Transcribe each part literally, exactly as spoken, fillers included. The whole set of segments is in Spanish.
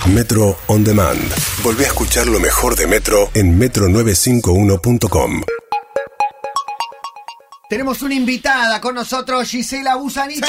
Metro On Demand. Volví a escuchar lo mejor de Metro en metro novecientos cincuenta y uno punto com. Tenemos una invitada con nosotros, Gisela Busaniche.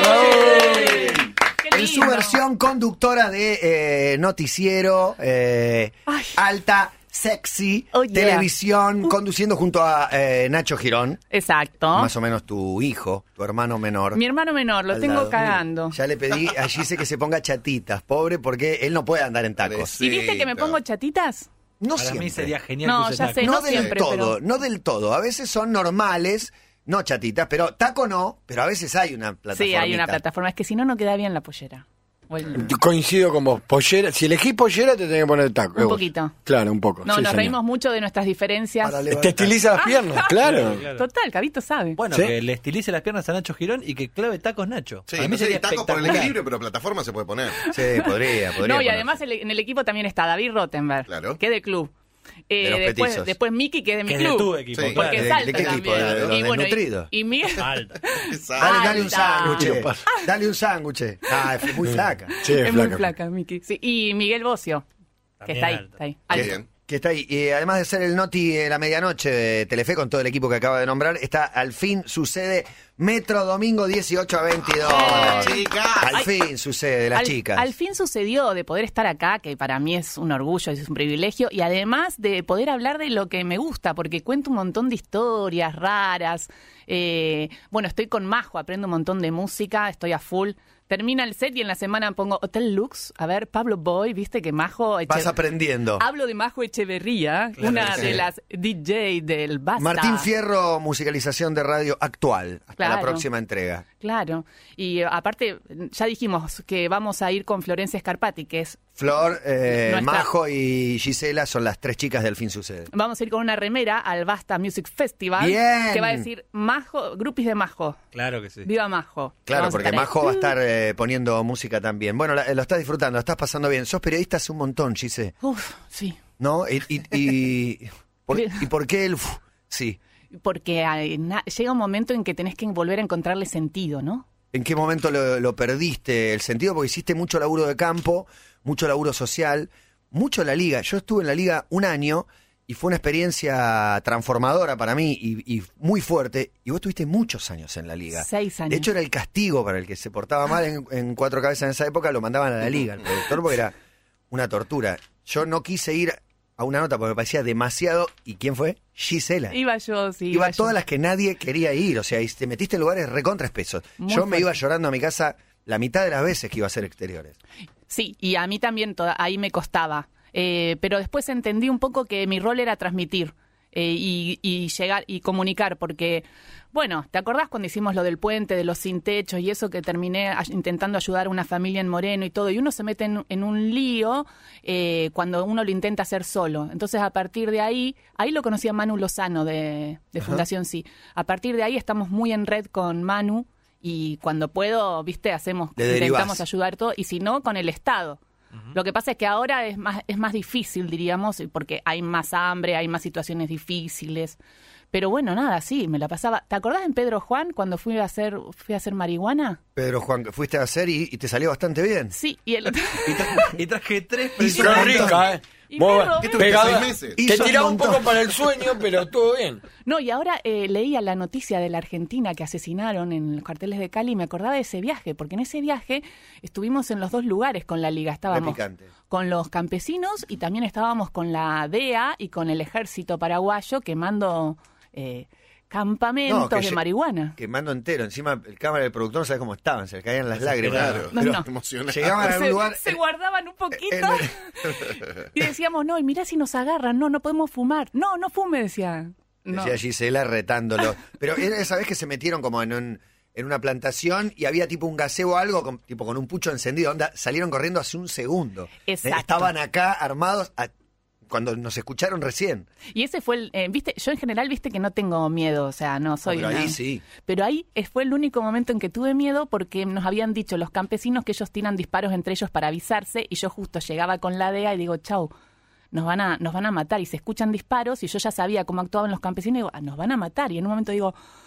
¡Sí! En su versión conductora de eh, noticiero, eh, alta, sexy, oh, yeah. televisión, uh. conduciendo junto a eh, Nacho Girón. Exacto. Más o menos tu hijo, tu hermano menor. Mi hermano menor, lo tengo lado. cagando. Ya le pedí a Gise que se ponga chatitas, pobre, porque él no puede andar en tacos. ¿Y viste que me pongo chatitas? No Para siempre. mí sería genial. No, que use ya tacos. sé, no, no del siempre, todo, pero- no del todo. A veces son normales, no chatitas, pero taco no, pero a veces hay una plataforma. Sí, hay una plataforma. Es que si no, no queda bien la pollera. O el- Yo coincido con vos. Pollera, si elegís pollera, te tenés que poner taco. Un poquito. Claro, un poco. No, sí, nos señor. reímos mucho de nuestras diferencias. Para Te levantar. estiliza las piernas, claro. Claro. Total, Cabito sabe. Bueno, ¿Sí? que le estilice las piernas a Nacho Girón y que clave tacos Nacho. Sí, Para no mí sé sería si tacos por el espectacular. equilibrio, pero plataforma se puede poner. Sí, podría, podría. No, y poner. además el- en el equipo también está David Rottenberg, Claro. que es de club. Eh, De los después, petizos. después Miki, que es de mi Que es de club. tu equipo, Sí. claro. Porque ¿De- salta de qué equipo? también. ¿De los y bueno, y, desnutridos? y Miguel... Alta. Dale, dale un Alta. sándwich. Pasa. Dale un sándwich. Ah, es muy flaca. Sí, Es es muy flaca. flaca, Miki. Sí, y Miguel Bocio, que También está ahí. alta. Está ahí. Qué Alto. bien. Que está ahí. Y además de ser el Noti de la medianoche de Telefe con todo el equipo que acaba de nombrar, está Al Fin Sucede Metro domingo dieciocho a veintidós. Hola, chicas. Al Ay, fin sucede, las al, chicas. al fin sucedió de poder estar acá, que para mí es un orgullo, es un privilegio, y además de poder hablar de lo que me gusta, porque cuento un montón de historias raras. Eh, bueno, estoy con Majo, aprendo un montón de música, estoy a full. Termina el set y en la semana pongo Hotel Lux. A ver, Pablo Boy, viste que Majo... Eche- Vas aprendiendo. Hablo de Majo Echeverría, Claro una que de sí. las D J del Basta. Martín Fierro, musicalización de radio actual. Hasta la Claro. próxima entrega. Claro. Y eh, aparte, ya dijimos que vamos a ir con Florencia Scarpati, que es... Flor, eh, Nuestra- Majo y Gisela son las tres chicas del Fin Sucede. Vamos a ir con una remera al Basta Music Festival. Bien. Que va a decir Majo, grupis de Majo. Claro que sí. Viva Majo. Claro, Vamos a porque estar ahí. Majo va a estar eh, poniendo música también. Bueno, la- lo estás disfrutando, lo estás pasando bien. Sos periodista hace un montón, Gise, Uf, sí. ¿no? Y, y, y, ¿por, ¿y por qué el...? uf, sí. Porque hay na- llega un momento en que tenés que volver a encontrarle sentido, ¿no? ¿En qué momento lo, lo perdiste el sentido? Porque hiciste mucho laburo de campo, mucho laburo social, mucho en la liga. Yo estuve en la liga un año y fue una experiencia transformadora para mí y, y muy fuerte. Y vos tuviste muchos años en la liga. Seis años. De hecho, era el castigo para el que se portaba mal en, en Cuatro Cabezas en esa época, lo mandaban a la liga, el productor, porque era una tortura. Yo no quise ir a una nota porque me parecía demasiado. ¿Y quién fue? Gisela. Iba yo, sí. Iba a yo. todas las que nadie quería ir, o sea, y te metiste en lugares recontra espesos. Muy Yo me fuerte. iba llorando a mi casa la mitad de las veces que iba a hacer exteriores. Sí, y a mí también toda- ahí me costaba. Eh, pero después entendí un poco que mi rol era transmitir eh, y, y llegar y comunicar, porque, bueno, ¿te acordás cuando hicimos lo del puente, de los sin techos y eso que terminé a- intentando ayudar a una familia en Moreno y todo? Y uno se mete en, en un lío eh, cuando uno lo intenta hacer solo. Entonces, a partir de ahí, ahí lo conocí a Manu Lozano de, de Fundación Sí. A partir de ahí estamos muy en red con Manu y cuando puedo, viste, hacemos, Le intentamos derivás. ayudar todo, y si no, con el Estado. Lo que pasa es que ahora es más, es más difícil, diríamos, porque hay más hambre, hay más situaciones difíciles. Pero bueno, nada, sí, me la pasaba. ¿Te acordás en Pedro Juan cuando fui a hacer, fui a hacer marihuana? Pedro Juan, que fuiste a hacer y, y te salió bastante bien. Sí, y el otro... Y, tra- y traje tres Hizo Qué un personas. montón. rica, ¿eh? Y Muy me buena. robé. ¿Qué tuviste, Pegada. seis meses? Te Hizo un tiraba un montón. poco para el sueño, pero estuvo bien. No, y ahora eh, leía la noticia de la Argentina que asesinaron en los carteles de Cali y me acordaba de ese viaje, porque en ese viaje estuvimos en los dos lugares con la liga. Estábamos picante. con los campesinos y también estábamos con la D E A y con el ejército paraguayo quemando eh, campamentos No, que de lle- marihuana. Quemando entero. Encima, el cámara del productor no sabe cómo estaban, se le caían las lágrimas. Claro, No, Pero no. emocionante. Llegaban a un Se, lugar. se guardaban un poquito en el- y decíamos, no, y mirá si nos agarran, no, no podemos fumar. No, no fume, decía. No. Decía Gisela retándolo. Pero era esa vez que se metieron como en un, en una plantación y había tipo un gaseo o algo, con, tipo con un pucho encendido. Onda, salieron corriendo hace un segundo. Exacto. Estaban acá armados a- cuando nos escucharon recién. Y ese fue el, eh, viste, yo en general, viste que no tengo miedo, o sea, no soy pero ahí una- sí. Pero ahí es- fue el único momento en que tuve miedo porque nos habían dicho los campesinos que ellos tiran disparos entre ellos para avisarse y yo justo llegaba con la D E A y digo, chau, nos van a, nos van a matar y se escuchan disparos y yo ya sabía cómo actuaban los campesinos y digo, ah, nos van a matar y en un momento digo,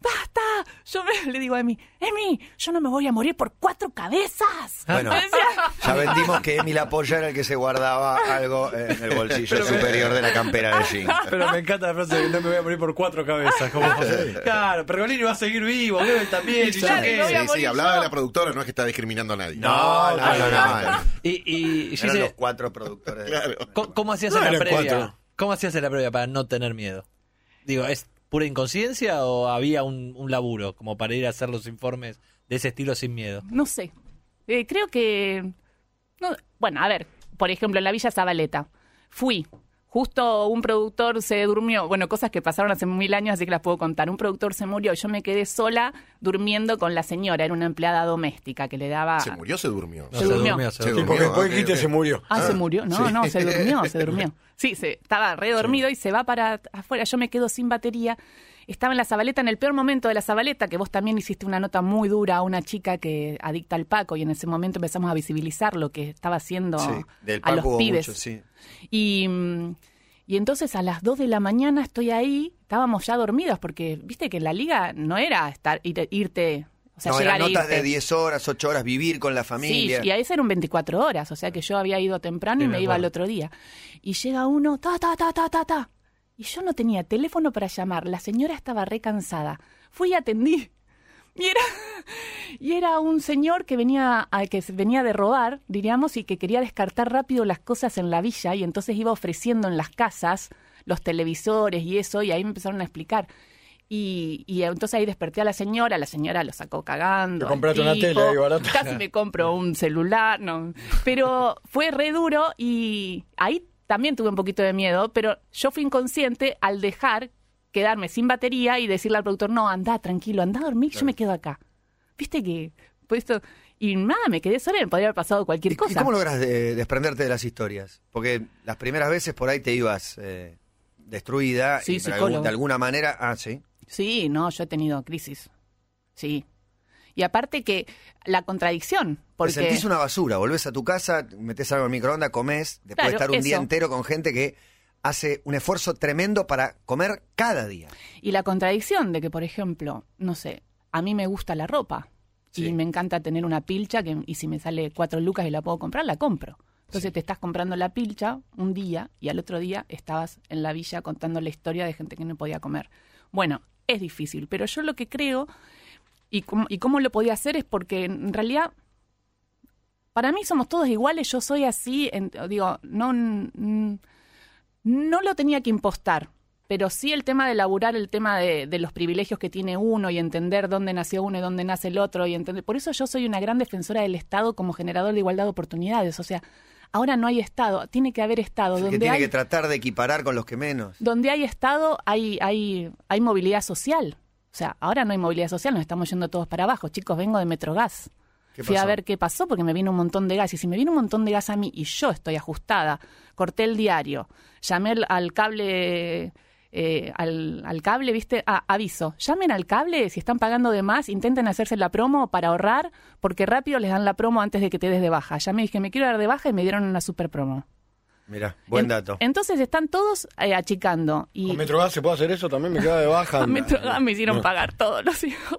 ¡basta! Yo me, le digo a Emi, Emi, yo no me voy a morir por cuatro cabezas. Bueno, Me decía, ya vendimos que Emi la polla era el que se guardaba algo en el bolsillo superior de la campera de jean. Pero me encanta la frase de no me voy a morir por cuatro cabezas. Como, claro, Pergolini va a seguir vivo, Goebbels también. ¿Y yo Claro, qué? no voy a Sí, sí, morir hablaba yo. de la productora, no es que está discriminando a nadie. No, no, no, no, no. Y, y, y Eran Gise, los cuatro productores. de- Claro. ¿cómo, cómo hacías No en la eran previa? cuatro. ¿Cómo hacías en la previa para no tener miedo? Digo, ¿es pura inconsciencia o había un, un laburo como para ir a hacer los informes de ese estilo sin miedo? No sé. Eh, creo que... no, bueno, a ver, por ejemplo, en la Villa Zabaleta. Fui. Justo un productor se durmió. Bueno, cosas que pasaron hace mil años, así que las puedo contar. Un productor se murió y yo me quedé sola durmiendo con la señora. Era una empleada doméstica que le daba... ¿Se murió o se durmió? Se durmió. se Se Sí, durmió. porque después ok, dijiste ok. se murió. Ah, se murió. No, no, se durmió, se durmió. Sí, se, estaba re dormido y se va para afuera. Yo me quedo sin batería. Estaba en la Zabaleta, en el peor momento de la Zabaleta, que vos también hiciste una nota muy dura a una chica que adicta al Paco, y en ese momento empezamos a visibilizar lo que estaba haciendo Sí, del a los Paco hubo pibes. mucho, sí. Y, mm, y entonces a las dos de la mañana estoy ahí, estábamos ya dormidos, porque viste que la liga no era estar ir- irte, o sea, No, llegar eran e notas irte. de diez horas, ocho horas, vivir con la familia. Sí, y a veces eran veinticuatro horas, o sea que yo había ido temprano Sí, y me me iba al acuerdo. otro día. Y llega uno, ta, ta, ta, ta, ta, ta. Y yo no tenía teléfono para llamar, la señora estaba re cansada. Fui y atendí. Y era, y era un señor que venía, a- que se- venía de robar, diríamos, y que quería descartar rápido las cosas en la villa, y entonces iba ofreciendo en las casas los televisores y eso, y ahí me empezaron a explicar. Y, y entonces ahí desperté a la señora, la señora lo sacó cagando. Te compraste al una tipo, tele ahí barata. Casi me compro un celular, no. Pero fue re duro y ahí también tuve un poquito de miedo, pero yo fui inconsciente al dejar quedarme sin batería y decirle al productor, no, anda, tranquilo, anda a dormir, yo me quedo acá. Viste que, pues esto, y nada, me quedé sola, me podría haber pasado cualquier ¿Y, cosa. y cómo logras de- desprenderte de las historias? Porque las primeras veces por ahí te ibas eh, destruida. Sí, y de, psicólogo. algún- de alguna manera... Ah, sí. Sí, no, yo he tenido crisis. Sí. Y aparte que la contradicción, porque... Te sentís una basura, volvés a tu casa, metés algo en el microondas, comés, después Claro, de estar un día eso. entero con gente que hace un esfuerzo tremendo para comer cada día. Y la contradicción de que, por ejemplo, no sé, a mí me gusta la ropa Sí. y me encanta tener una pilcha que, y si me sale cuatro lucas y la puedo comprar, la compro. Entonces te estás comprando la pilcha un día y al otro día estabas en la villa contando la historia de gente que no podía comer. Bueno, es difícil, pero yo lo que creo y cómo, y cómo lo podía hacer es porque en realidad para mí somos todos iguales, yo soy así, en- digo, no, mm, no lo tenía que impostar, pero sí el tema de laburar, el tema de, de los privilegios que tiene uno y entender dónde nació uno y dónde nace el otro. Y entender. Por eso yo soy una gran defensora del Estado como generador de igualdad de oportunidades. O sea, ahora no hay Estado, tiene que haber Estado. El Donde que tiene hay, que tratar de equiparar con los que menos. donde hay Estado hay, hay, hay movilidad social. O sea, ahora no hay movilidad social, nos estamos yendo todos para abajo. Chicos, vengo de Metrogas. ¿Qué Fui a pasó? ver qué pasó porque me vino un montón de gas. Y si me viene un montón de gas a mí y yo estoy ajustada, corté el diario, llamé al, al cable, eh, al, al cable, ¿viste? Ah, aviso, llamen al cable, si están pagando de más, intenten hacerse la promo para ahorrar, porque rápido les dan la promo antes de que te des de baja. Ya me dije, me quiero dar de baja y me dieron una super promo. Mirá, buen En- dato. Entonces están todos eh, achicando. Y ¿Con Metrogas se puede hacer eso? También me queda de baja. a Metrogas me hicieron pagar todos los hijos.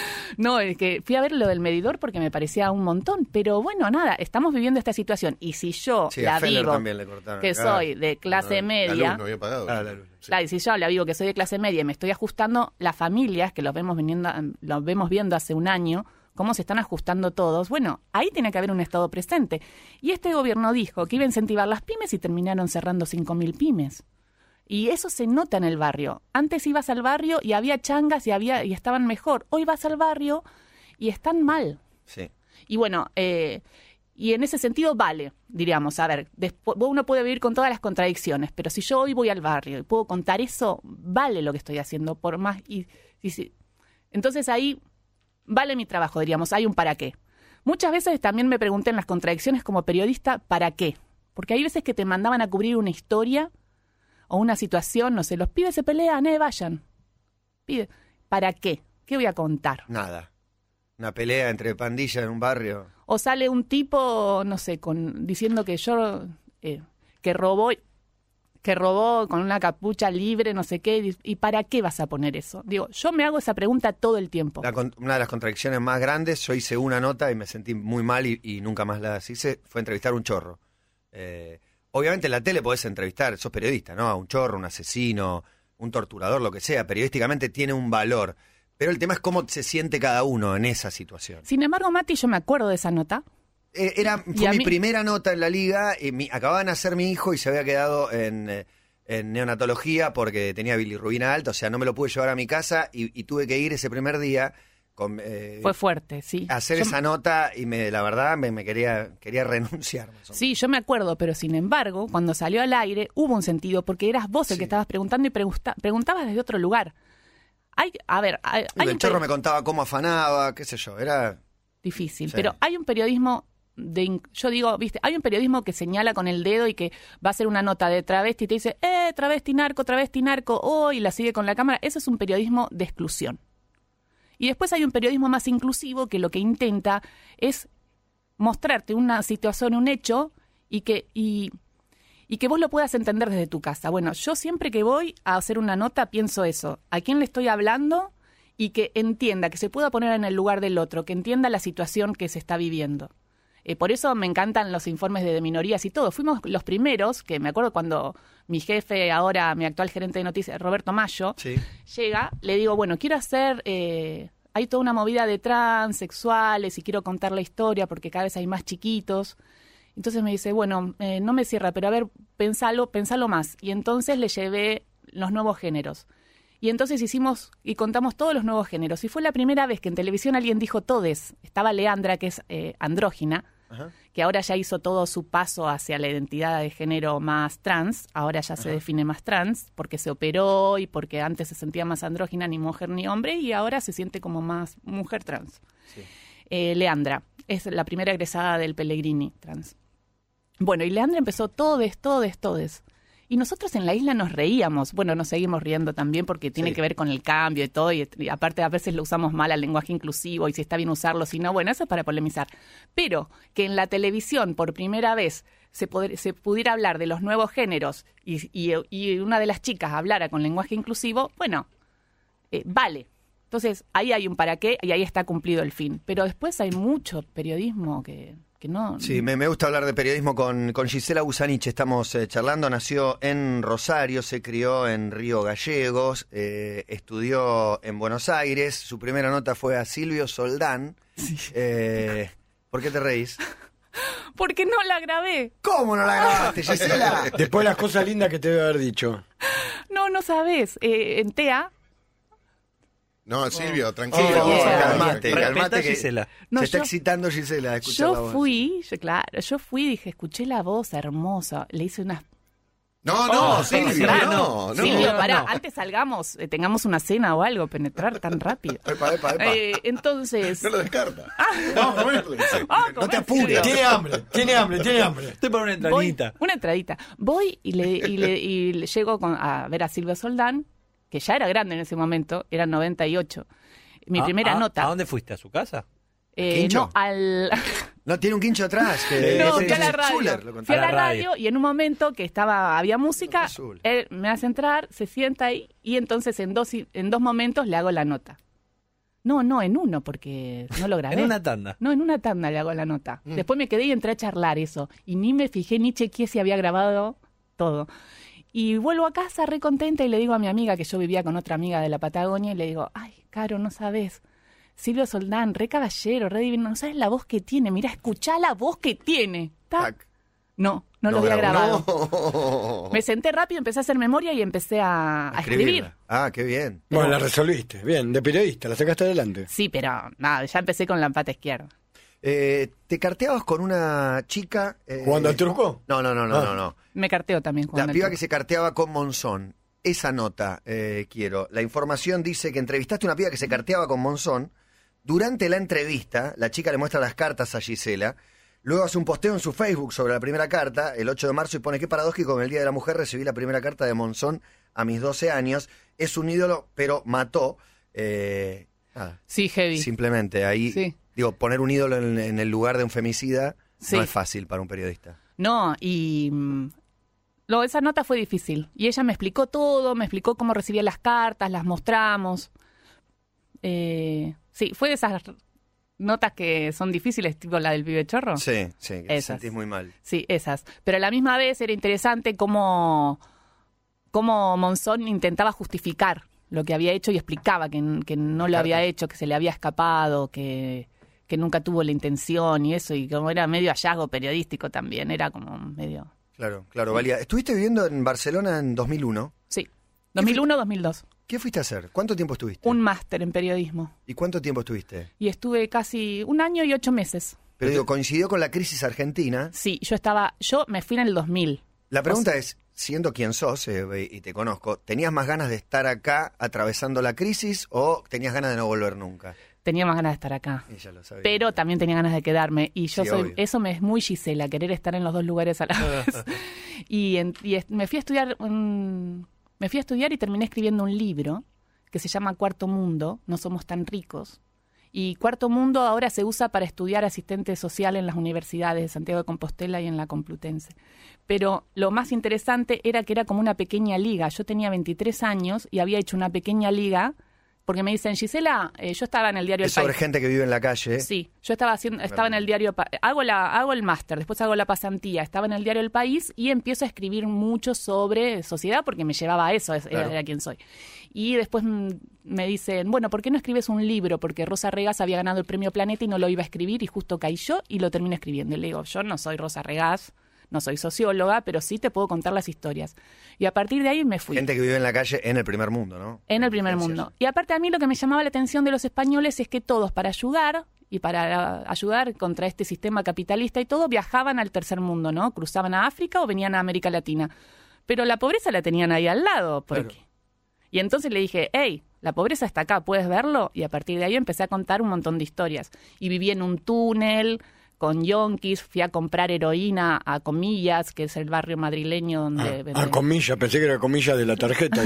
No, es que fui a ver lo del medidor porque me parecía un montón. Pero bueno, nada, estamos viviendo esta situación. Y si yo Sí, a la Feller vivo, también le cortaron. que Claro. soy de clase La media, luz no había pagado. Ah, la luz. Sí. claro, y si yo la vivo que soy de clase media y me estoy ajustando, las familias, que los vemos, viniendo, los vemos viendo hace un año, cómo se están ajustando todos, bueno, ahí tiene que haber un Estado presente. Y este gobierno dijo que iba a incentivar las pymes y terminaron cerrando cinco mil pymes. Y eso se nota en el barrio. Antes ibas al barrio y había changas y había y estaban mejor. Hoy vas al barrio y están mal. Sí. Y bueno, eh, y en ese sentido vale, diríamos, a ver, después, uno puede vivir con todas las contradicciones, pero si yo hoy voy al barrio y puedo contar eso, vale lo que estoy haciendo, por más... y, y si- Entonces ahí vale mi trabajo, diríamos, hay un para qué. Muchas veces también me pregunté en las contradicciones como periodista, ¿para qué? Porque hay veces que te mandaban a cubrir una historia o una situación, no sé, los pibes se pelean, eh, vayan. Pide, ¿para qué? ¿Qué voy a contar? Nada. Una pelea entre pandillas en un barrio. O sale un tipo, no sé, con diciendo que yo, eh, que robó, que robó con una capucha libre, no sé qué, ¿y para qué vas a poner eso? Digo, yo me hago esa pregunta todo el tiempo. La con- una de las contradicciones más grandes, yo hice una nota y me sentí muy mal y, y nunca más las hice, fue entrevistar a un chorro. Eh, obviamente en la tele podés entrevistar, sos periodista, ¿no? A un chorro, un asesino, un torturador, lo que sea, periodísticamente tiene un valor. Pero el tema es cómo se siente cada uno en esa situación. Sin embargo, Mati, yo me acuerdo de esa nota. Eh, era, Y fue a mi mí- primera nota en la liga. Y mi, acababa de nacer mi hijo y se había quedado en, eh, en neonatología porque tenía bilirrubina alta. O sea, no me lo pude llevar a mi casa y, y tuve que ir ese primer día con, eh, Fue fuerte, sí. a hacer Yo- esa nota y me, la verdad me, me quería, quería renunciar. Más o menos. Sí, yo me acuerdo, pero sin embargo, cuando salió al aire hubo un sentido porque eras vos el Sí. que estabas preguntando y pregunta- preguntabas desde otro lugar. Hay, a ver, hay, hay el un chorro peri- me contaba cómo afanaba, qué sé yo. Era difícil, Sí. pero hay un periodismo de, in- yo digo, viste, hay un periodismo que señala con el dedo y que va a hacer una nota de travesti y te dice, eh, travesti narco, travesti narco, oh, y la sigue con la cámara. Eso es un periodismo de exclusión. Y después hay un periodismo más inclusivo que lo que intenta es mostrarte una situación, un hecho, y que, y, y que vos lo puedas entender desde tu casa. Bueno, yo siempre que voy a hacer una nota pienso eso, ¿a quién le estoy hablando? Y que entienda, que se pueda poner en el lugar del otro, que entienda la situación que se está viviendo. Eh, por eso me encantan los informes de, de minorías y todo. Fuimos los primeros, que me acuerdo cuando mi jefe, ahora mi actual gerente de noticias, Roberto Mayo, sí. llega, le digo, bueno, quiero hacer, eh, hay toda una movida de transexuales y quiero contar la historia porque cada vez hay más chiquitos. Entonces me dice, bueno, eh, no me cierra, pero a ver, pensalo, pensalo más. Y entonces le llevé los nuevos géneros. Y entonces hicimos y contamos todos los nuevos géneros. Y fue la primera vez que en televisión alguien dijo todes. Estaba Leandra, que es eh, andrógina, Ajá. que ahora ya hizo todo su paso hacia la identidad de género más trans. Ahora ya se define más trans porque se operó y porque antes se sentía más andrógina, ni mujer ni hombre, y ahora se siente como más mujer trans. Sí. Eh, Leandra es la primera egresada del Pellegrini trans. Bueno, y Leandra empezó todes, todes, todes. Y nosotros en la isla nos reíamos. Bueno, nos seguimos riendo también porque tiene Sí. que ver con el cambio y todo. Y, y aparte a veces lo usamos mal al lenguaje inclusivo y si está bien usarlo, si no, bueno, eso es para polemizar. Pero que en la televisión por primera vez se, poder- se pudiera hablar de los nuevos géneros y, y- y una de las chicas hablara con lenguaje inclusivo, bueno, eh, vale. Entonces ahí hay un para qué y ahí está cumplido el fin. Pero después hay mucho periodismo que... que no... Sí, me, me gusta hablar de periodismo con, con Gisela Busanich. Estamos eh, charlando. Nació en Rosario, se crió en Río Gallegos, eh, estudió en Buenos Aires. Su primera nota fue a Silvio Soldán. Eh, ¿Por qué te reís? Porque no la grabé. ¿Cómo no la grabaste, Gisela? Después las cosas lindas que te debe haber dicho. No, no sabes. Eh, en T E A... No, Silvio, tranquilo. Por favor, bien, calmate, bien. calmate Respetá, que Gisela. No, se está yo- excitando Gisela. Escucha la Yo voz. fui, yo, claro, yo fui y dije, escuché la voz hermosa, le hice unas... No, no, Oh, Silvio, penetrar, no, no. Silvio, pará, no. antes salgamos, eh, tengamos una cena o algo, penetrar tan rápido. Epa, epa, epa. Eh, entonces... No lo descarta. Vamos a comerle. Ah, No te comer, apures. Silvio. Tiene hambre, tiene hambre, tiene hambre. Estoy por una Voy- entradita. una entradita. Voy y le, y le, y le llego con- a ver a Silvio Soldán, que ya era grande en ese momento, era noventa y ocho. Mi Ah, primera ah, nota. ¿A dónde fuiste? ¿A su casa? Eh, ¿Quincho? no, al... No, tiene un quincho atrás. Que No, ese fui a la es radio. Zuller, lo Fui contaba. a la A la radio. radio y en un momento que estaba había música, Azul. él me hace entrar, se sienta ahí y entonces en dos en dos momentos le hago la nota. No, no, en uno porque no lo grabé. En una tanda. No, en una tanda le hago la nota. Después me quedé y entré a charlar eso y ni me fijé ni chequeé si había grabado todo. Y vuelvo a casa re contenta y le digo a mi amiga que yo vivía con otra amiga de la Patagonia y le digo, "Ay, Caro, no sabes. Silvio Soldán, re caballero, re divino, no sabes la voz que tiene, mirá, escuchá la voz que tiene." ¿Tac? Tac. No, no, lo había grabó. grabado. No. Me senté rápido, empecé a hacer memoria y empecé a, a escribir. Escribirla. Ah, qué bien. Bueno, la resolviste. Bien, de periodista, la sacaste adelante. Sí, pero nada, ya empecé con la pata izquierda. Eh, ¿Te carteabas con una chica? eh, ¿Jugando al truco? No, no, no, no, Ah. no, no. Me carteo también La jugando al piba truco. que se carteaba con Monzón. Esa nota eh, quiero. La información dice que entrevistaste a una piba que se carteaba con Monzón. Durante la entrevista, la chica le muestra las cartas a Gisela. Luego hace un posteo en su Facebook sobre la primera carta, el ocho de marzo, y pone: qué paradójico, en el Día de la Mujer recibí la primera carta de Monzón a mis doce años. Es un ídolo, pero mató. Eh, nada, Sí, heavy. simplemente ahí, Sí. digo, poner un ídolo en, en el lugar de un femicida Sí. no es fácil para un periodista. No, y mm, No, esa nota fue difícil. Y ella me explicó todo, me explicó cómo recibía las cartas, las mostramos. Eh, sí, fue de esas notas que son difíciles, tipo la del pibe chorro. Sí, sí, que te Esas. sentís muy mal. Sí, esas. Pero a la misma vez era interesante cómo, cómo Monzón intentaba justificar lo que había hecho y explicaba que, que no lo había hecho, que se le había escapado, que, que nunca tuvo la intención y eso. Y como era medio hallazgo periodístico también, era como medio... Claro, claro, valía. ¿Estuviste viviendo en Barcelona en dos mil uno? Sí, dos mil uno dos mil dos. ¿Qué fuiste a hacer? ¿Cuánto tiempo estuviste? Un máster en periodismo. ¿Y cuánto tiempo estuviste? Y estuve casi un año y ocho meses. Pero digo, coincidió con la crisis argentina. Sí, yo estaba, yo me fui en el dos mil. La pregunta O sea, es, siendo quien sos eh, y te conozco, ¿tenías más ganas de estar acá atravesando la crisis o tenías ganas de no volver nunca? tenía más ganas de estar acá. Ella lo sabía. Pero también tenía ganas de quedarme. Y yo Sí, soy, obvio. eso me es muy Gisela, querer estar en los dos lugares a la vez. y, en- y es- me fui a estudiar un- me fui a estudiar y terminé escribiendo un libro que se llama Cuarto Mundo, No somos tan ricos. Y Cuarto Mundo ahora se usa para estudiar asistente social en las universidades de Santiago de Compostela y en la Complutense. Pero lo más interesante era que era como una pequeña liga. Yo tenía veintitrés años y había hecho una pequeña liga, porque me dicen, Gisela, eh, yo estaba en el diario Es El sobre País. gente que vive en la calle. Sí, yo estaba haciendo, estaba en el diario, Pa- hago la, hago el máster, después hago la pasantía, estaba en el diario El País y empiezo a escribir mucho sobre sociedad porque me llevaba a eso, es- era, Claro. era quien soy. Y después mm, me dicen, bueno, ¿por qué no escribes un libro? Porque Rosa Regás había ganado el premio Planeta y no lo iba a escribir y justo caí yo y lo terminé escribiendo. Y le digo, yo no soy Rosa Regás, no soy socióloga, pero sí te puedo contar las historias. Y a partir de ahí me fui. Gente que vive en la calle en el primer mundo, ¿no? En el primer Diferencias. mundo. Y aparte a mí lo que me llamaba la atención de los españoles es que todos para ayudar y para ayudar contra este sistema capitalista y todo viajaban al tercer mundo, ¿no? Cruzaban a África o venían a América Latina. Pero la pobreza la tenían ahí al lado. ¿Por Claro. qué? Y entonces le dije, hey, la pobreza está acá, ¿puedes verlo? Y a partir de ahí empecé a contar un montón de historias. Y viví en un túnel con yonkis, fui a comprar heroína a Comillas, que es el barrio madrileño donde... Ah, venden- ah, comillas, pensé que era comillas de la tarjeta.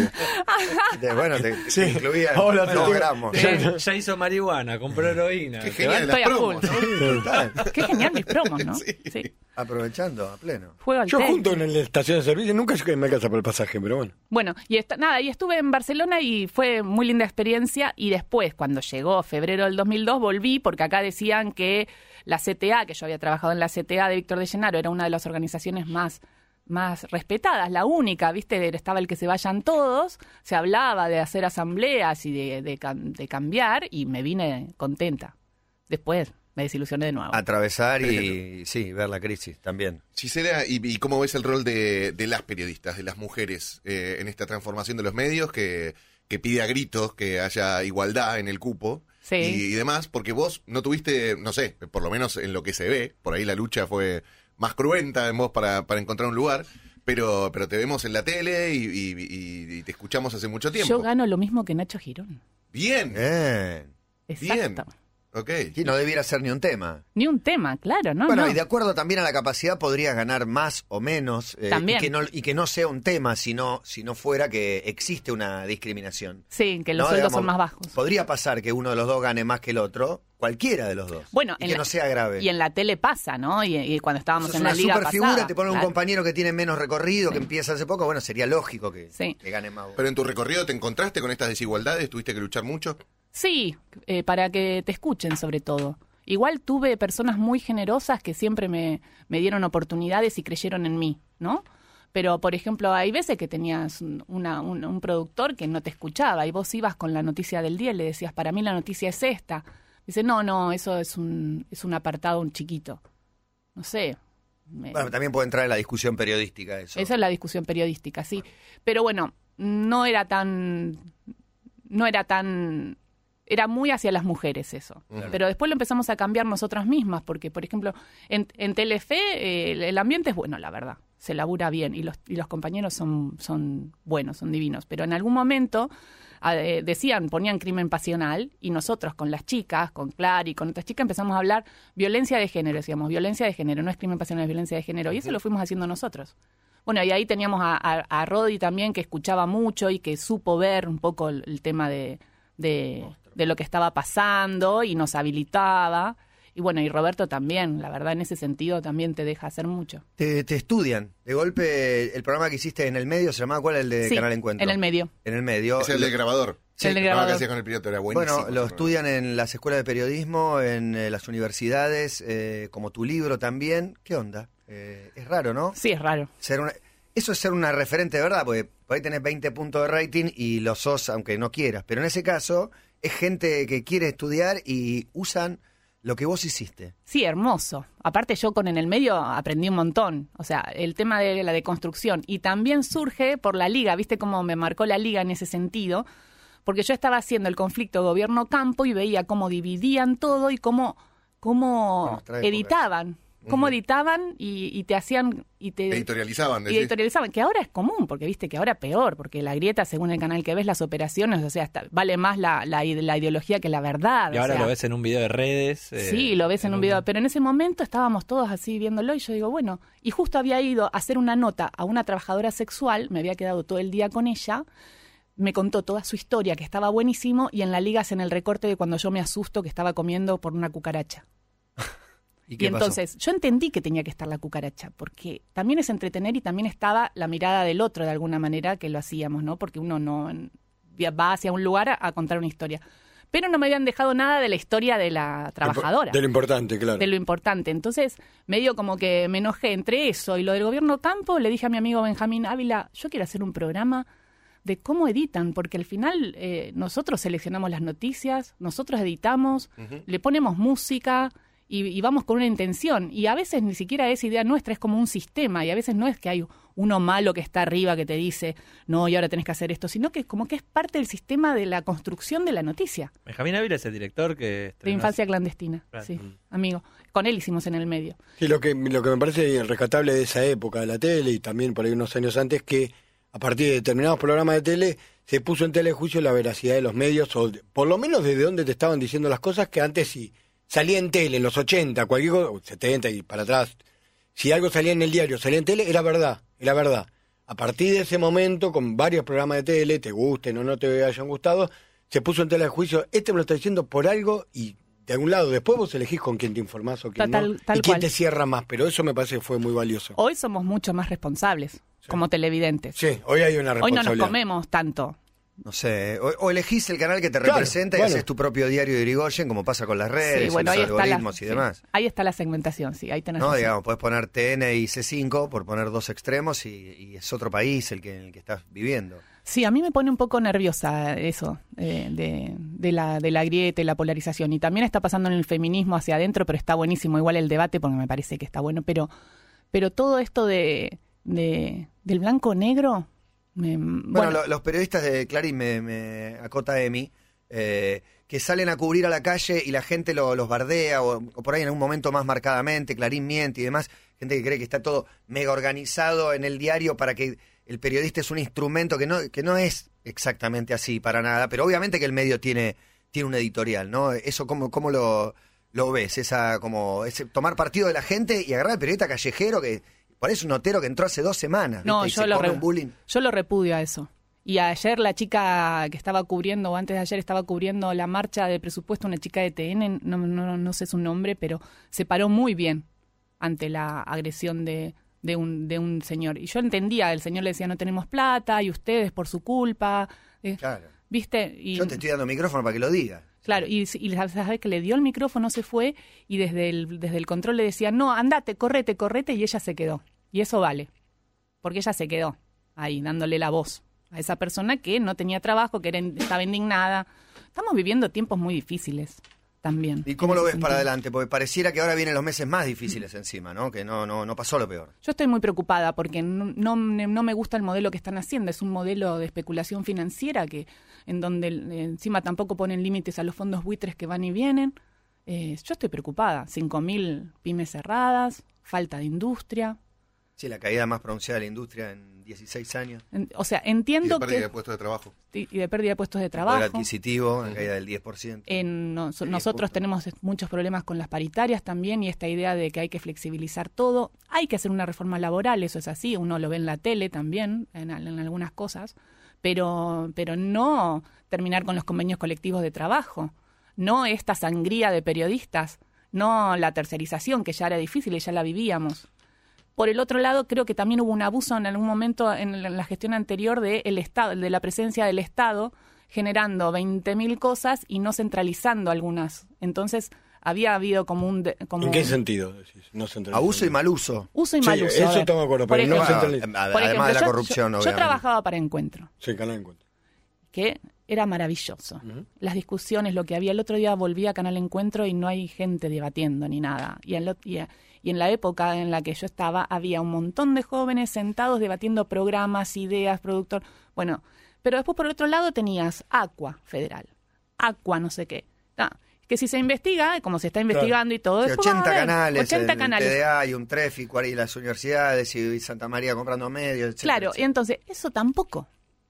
De- bueno, te, te Sí. incluía Hola, te dos tengo- gramos. Ya, ya hizo marihuana, compró heroína. Qué Te genial, Estoy las a promos, full. ¿no? Total. Qué genial mis promos, ¿no? Sí. Sí. Aprovechando a pleno. Juego al Yo tenis. junto en la estación de servicio nunca sé que me alcanza para el pasaje, pero bueno. Bueno, y esta- nada, y estuve en Barcelona y fue muy linda experiencia. Y después, cuando llegó febrero del dos mil dos, volví porque acá decían que la C T A, que yo había trabajado en la C T A de Víctor de Llenaro, era una de las organizaciones más, más respetadas, la única, ¿viste? Estaba el que se vayan todos, se hablaba de hacer asambleas y de, de cam- de cambiar, y me vine contenta. Después me desilusioné de nuevo. Atravesar y, sí, ver la crisis también. Gisela, ¿y, y cómo ves el rol de, de las periodistas, de las mujeres, eh, en esta transformación de los medios que, que pide a gritos que haya igualdad en el cupo Sí. y, y demás? Porque vos no tuviste, no sé, por lo menos en lo que se ve, por ahí la lucha fue más cruenta en vos para, para encontrar un lugar, pero, pero te vemos en la tele y, y- y- y te escuchamos hace mucho tiempo. Yo gano lo mismo que Nacho Girón. Bien, Bien. Exacto. ok. Y no debiera ser ni un tema. Ni un tema, claro, ¿no? Bueno, no. y de acuerdo también a la capacidad podrías ganar más o menos. eh, También. Y que, no, y que no sea un tema, sino, si no fuera que existe una discriminación. Sí, que los ¿No? sueldos Digamos, son más bajos. Podría pasar que uno de los dos gane más que el otro, cualquiera de los dos. Bueno, y en que la- no sea grave. Y en la tele pasa, ¿no? Y, y cuando estábamos Sos en una la liga super figura, pasaba, te ponen un claro. compañero que tiene menos recorrido, que empieza hace poco, bueno, sería lógico que, Sí. que gane más. Pero en tu recorrido te encontraste con estas desigualdades, tuviste que luchar mucho. Sí, eh, para que te escuchen sobre todo. Igual tuve personas muy generosas que siempre me, me dieron oportunidades y creyeron en mí, ¿no? Pero, por ejemplo, hay veces que tenías un- una, un, un productor que no te escuchaba y vos ibas con la noticia del día y le decías, para mí la noticia es esta. Dice, no, no, eso es un, es un apartado, un chiquito. No sé. me- Bueno, también puede entrar en la discusión periodística eso. Esa es la discusión periodística, sí. Pero bueno, no era tan... No era tan... Era muy hacia las mujeres eso. Pero después lo empezamos a cambiar nosotras mismas, porque, por ejemplo, en, en Telefe eh, el, el ambiente es bueno, la verdad. Se labura bien y los, y los compañeros son, son buenos, son divinos. Pero en algún momento a- eh, decían, ponían crimen pasional y nosotros con las chicas, con Clara y con otras chicas empezamos a hablar violencia de género. Decíamos, violencia de género, no es crimen pasional, es violencia de género. Y eso lo fuimos haciendo nosotros. Bueno, y ahí teníamos a, a, a Rodi también, que escuchaba mucho y que supo ver un poco el, el tema de, de, de lo que estaba pasando y nos habilitaba. y bueno, y Roberto también, la verdad, en ese sentido también te deja hacer mucho. Te, te estudian. De golpe, el programa que hiciste en el medio, ¿se llamaba cuál? El de Sí, Canal Encuentro. en el medio. En el medio. Es el del grabador. Sí, el del programa grabador. que hacía con el piloto era buenísimo. Bueno, lo estudian en las escuelas de periodismo, en eh, las universidades, eh, como tu libro también. ¿Qué onda? Eh, es raro, ¿no? Sí, es raro. Ser una, eso es ser una referente de verdad, porque por ahí tenés veinte puntos de rating y lo sos aunque no quieras. Pero en ese caso, es gente que quiere estudiar y usan lo que vos hiciste. Sí, hermoso. Aparte yo con En el Medio aprendí un montón. O sea, el tema de la deconstrucción. Y también surge por la Liga, ¿viste cómo me marcó la Liga en ese sentido? Porque yo estaba haciendo el conflicto gobierno-campo y veía cómo dividían todo y cómo, cómo Nuestra época. editaban. Cómo Ujú. editaban y, y te hacían... y te Editorializaban, y decís. editorializaban, que ahora es común, porque viste que ahora peor, porque la grieta, según el canal que ves, las operaciones, o sea, hasta, vale más la, la, la ideología que la verdad. Y o ahora sea, lo ves en un video de redes. eh, Sí, lo ves en un video, pero en ese momento estábamos todos así viéndolo y yo digo, bueno, y justo había ido a hacer una nota a una trabajadora sexual, me había quedado todo el día con ella, me contó toda su historia, que estaba buenísimo, y en la liga hacen el recorte de cuando yo me asusto que estaba comiendo por una cucaracha. ¿Y Y, qué pasó? entonces yo entendí que tenía que estar la cucaracha, porque también es entretener y también estaba la mirada del otro de alguna manera que lo hacíamos, ¿no? Porque uno no va hacia un lugar a, a contar una historia. Pero no me habían dejado nada de la historia de la trabajadora. De lo importante, claro. De lo importante. Entonces, medio como que me enojé entre eso y lo del gobierno campo, le dije a mi amigo Benjamín Ávila, yo quiero hacer un programa de cómo editan, porque al final eh, nosotros seleccionamos las noticias, nosotros editamos, Ujú. le ponemos música y, y vamos con una intención. Y a veces ni siquiera es idea nuestra, es como un sistema, y a veces no es que hay uno malo que está arriba que te dice, no, y ahora tenés que hacer esto, sino que como que es parte del sistema de la construcción de la noticia. Benjamín Ávila es el director que De estrenó Infancia Clandestina, Claro. sí, amigo. Con él hicimos En el Medio. Sí, lo que, lo que me parece rescatable de esa época de la tele y también por ahí unos años antes, que a partir de determinados programas de tele se puso en tela de juicio la veracidad de los medios, o de- por lo menos desde donde te estaban diciendo las cosas, que antes sí salía en tele, en los ochenta, cualquier cosa, setenta y para atrás, si algo salía en el diario, salía en tele, era verdad, era verdad. A partir de ese momento, con varios programas de tele, te gusten o no te hayan gustado, se puso en tela de juicio, este me lo está diciendo por algo y de algún lado, después vos elegís con quién te informás o quién Tal- no, tal y quién cual. te cierra más, pero eso me parece que fue muy valioso. Hoy somos mucho más responsables como televidentes. Sí, hoy hay una Hoy no responsabilidad. nos comemos tanto. No sé, o, o elegís el canal que te Claro, representa y bueno. haces tu propio diario de Irigoyen, como pasa con las redes, Sí, bueno, los ahí está, la, algoritmos y sí, demás. ahí está la segmentación, sí, ahí tenés No, razón. digamos, puedes poner T N y C cinco por poner dos extremos y, y es otro país el que, en el que estás viviendo. Sí, a mí me pone un poco nerviosa eso eh, de, de, la, de la grieta y la polarización. Y también está pasando en el feminismo hacia adentro, pero está buenísimo igual el debate porque me parece que está bueno. Pero, pero todo esto de, de del blanco-negro... me- Bueno, bueno, lo- los periodistas de Clarín, me, me acota Emi, eh, que salen a cubrir a la calle y la gente lo- los bardea, o, o por ahí en algún momento más marcadamente, Clarín miente y demás, gente que cree que está todo mega organizado en el diario para que el periodista es un instrumento que no, que no es exactamente así para nada, pero obviamente que el medio tiene, tiene un editorial, ¿no? Eso, ¿cómo, cómo lo, lo ves? Esa, como, ese, tomar partido de la gente y agarrar al periodista callejero que... Por eso un notero que entró hace dos semanas. no, ¿viste? Y yo se lo, come re- un bullying. yo lo repudio a eso. Y ayer la chica que estaba cubriendo, o antes de ayer estaba cubriendo la marcha de presupuesto, una chica de T N, no, no, no sé su nombre, pero se paró muy bien ante la agresión de, de, un, de un señor. Y yo entendía, el señor le decía, no tenemos plata, y ustedes por su culpa. eh, Claro. ¿Viste? Y, Yo te estoy dando micrófono para que lo digas. Claro, y, y sabes que le dio el micrófono, se fue, y desde el, desde el control le decía, no, andate, correte, correte, y ella se quedó. Y eso vale, porque ella se quedó ahí, dándole la voz a esa persona que no tenía trabajo, que era, estaba indignada. Estamos viviendo tiempos muy difíciles también. ¿Y cómo en lo ese ves para sentido. adelante? Porque pareciera que ahora vienen los meses más difíciles encima, ¿no? Que no, no, no pasó lo peor. Yo estoy muy preocupada porque no, no, no me gusta el modelo que están haciendo. Es un modelo de especulación financiera que en donde eh, encima tampoco ponen límites a los fondos buitres que van y vienen. Eh, yo estoy preocupada. cinco mil pymes cerradas, falta de industria. Sí, la caída más pronunciada de la industria en dieciséis años. En- o sea, Y entiendo de pérdida que... de puestos de trabajo. y de pérdida de puestos de Poder trabajo. adquisitivo, la caída del diez por ciento. En nos- Sí, nosotros justo. tenemos muchos problemas con las paritarias también y esta idea de que hay que flexibilizar todo. Hay que hacer una reforma laboral, eso es así, uno lo ve en la tele también, en, al- en algunas cosas, pero, pero no terminar con los convenios colectivos de trabajo, no esta sangría de periodistas no la tercerización, que ya era difícil y ya la vivíamos. Por el otro lado, creo que también hubo un abuso en algún momento en la gestión anterior de el Estado, de la presencia del Estado, generando veinte mil cosas y no centralizando algunas. Entonces, había habido como un... De, como ¿En qué sentido decís? No centralizando. Abuso y mal uso. Uso y Sí, mal uso. eso a ver. estamos de acuerdo, Por pero no ejemplo, centralizando. Además por ejemplo, de la yo- corrupción, yo, yo obviamente. trabajaba para Encuentro, Sí, Canal Encuentro. que era maravilloso. Las discusiones, lo que había. El otro día volví a Canal Encuentro y no hay gente debatiendo ni nada. Y en, lo- y, y en la época en la que yo estaba, había un montón de jóvenes sentados debatiendo programas, ideas, productor. Bueno, pero después por el otro lado tenías Aqua Federal, Aqua no sé qué. Ah, que si se investiga, como se está investigando y todo, Sí, después va a ochenta haber canales, ochenta el canales. T D A y un Tréfico y las universidades y Santa María comprando medios, etcétera, Claro, y etcétera. entonces eso tampoco.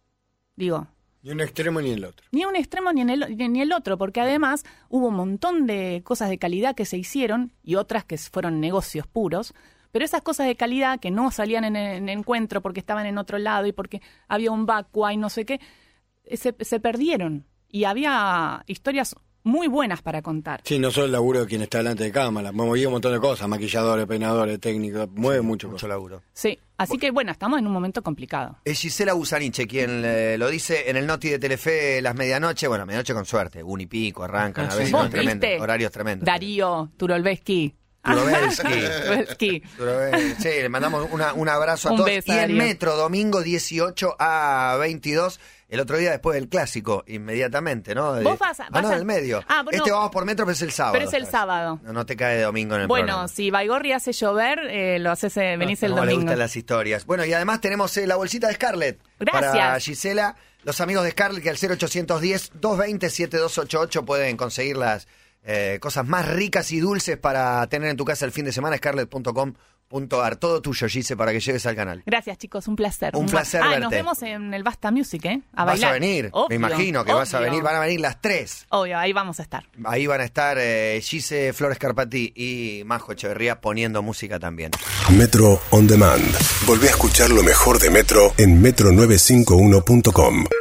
Digo, Ni un extremo ni el otro. ni un extremo ni en el, ni en el otro, porque además hubo un montón de cosas de calidad que se hicieron y otras que fueron negocios puros, pero esas cosas de calidad que no salían en, en Encuentro porque estaban en otro lado y porque había un vacua y no sé qué, eh, se, se perdieron. Y había historias muy buenas para contar. Sí, no solo el laburo de quien está delante de cámara, movía un montón de cosas, maquilladores, peinadores, técnicos, mueve mucho. Mucho cosas. laburo. Sí, así que bueno, estamos en un momento complicado. Es Gisela Busaniche quien eh, lo dice en el Noti de Telefe las medianoche, bueno, medianoche con suerte, un y pico, arrancan a Ah, veces, sí. no, ¿Vos tremendo, viste? horarios tremendos. Darío Turolvesky. Turovelsky. Turolvesky. Turovelsky. Sí, le mandamos una- un abrazo a Un todos. beso, Y en Darío. Metro, domingo dieciocho a veintidós, el otro día después del clásico, inmediatamente, ¿no? De- Vos vas a- ah, vas no, a- del medio. Ah, bueno, este vamos por Metro, pero es el sábado. pero es el ¿sabes? sábado. No, no te cae de domingo en el Bueno, programa. si Baigorri hace llover, eh, lo haces, eh, venís el No, le domingo. gustan las historias. Bueno, y además tenemos eh, la bolsita de Scarlett. Gracias. Para Gisela, los amigos de Scarlett, que al cero ochocientos diez, doscientos veinte, setenta y dos ochenta y ocho pueden conseguir las eh, cosas más ricas y dulces para tener en tu casa el fin de semana. Scarlett punto com punto ar. Todo tuyo, Gise, para que llegues al canal. Gracias, chicos, un placer. Un placer Ah, verte. nos vemos en el Basta Music, ¿eh? A Vas bailar. a venir, Obvio, me imagino que vas a obvio. venir. Van a venir las tres. Obvio, ahí vamos a estar. Ahí van a estar eh, Gise Flores Carpati y Majo Echeverría poniendo música también. Metro On Demand. Volvé a escuchar lo mejor de Metro en metro novecientos cincuenta y uno punto com.